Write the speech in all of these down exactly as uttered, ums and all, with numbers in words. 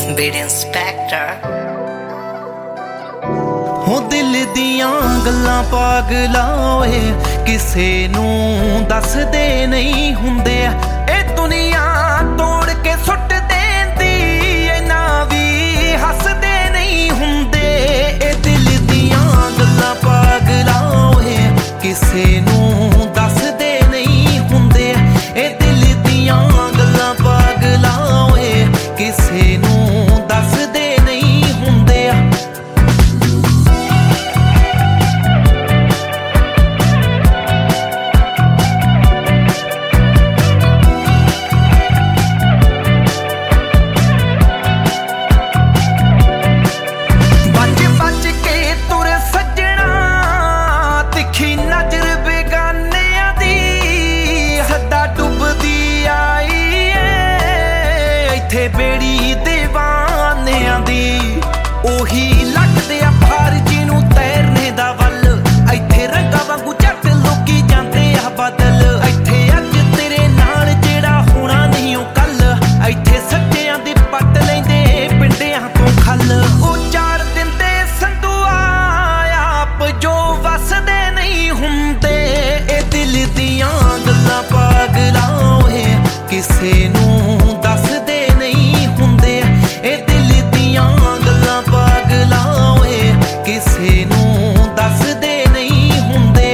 Beat Inspector। हो दिल दियां गल्लां पागला ओए किसे नूं दसदे नहीं हुंदे ए दुनिया तोड़ के सुट देंदी इना वी हसदे नहीं हुंदे ए दिल दियां गल्लां पागला ओए किसे नूं दसदे नहीं हुंदे ए दिल दियां गल्लां पागला ओए किसे नूं दसदे नहीं हुंदे। बेड़ी दीवानियां दी ओही लगदे आ फारजी नूं तैरने दा वल इत्थे रंगा वांगू झट लोकी जांदे आ बदल इत्थे अज तेरे नाल जेड़ा होना नहीं ओ कल इत्थे सच्चियां दी पट लैंदे पिंडियां तों खल ओ चार दिंदे संधुआ आप जो वसदे नहीं हुंदे ए दिल दियां गल्लां पागला ओए किसे नूं दसदे किसे नूं दसदे नहीं हुंदे।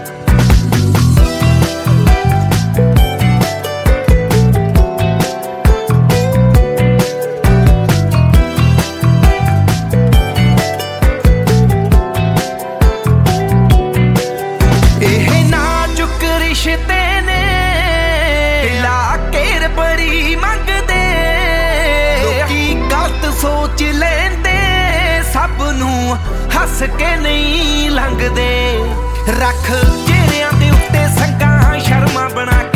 एह नाजुक रिश्ते ने ला केर बड़ी मंगदे लोकी गलत सोच लेंदे सब नूं हस के नहीं लंघदे रख चेहरियां दे उत्ते संगां शर्मा बना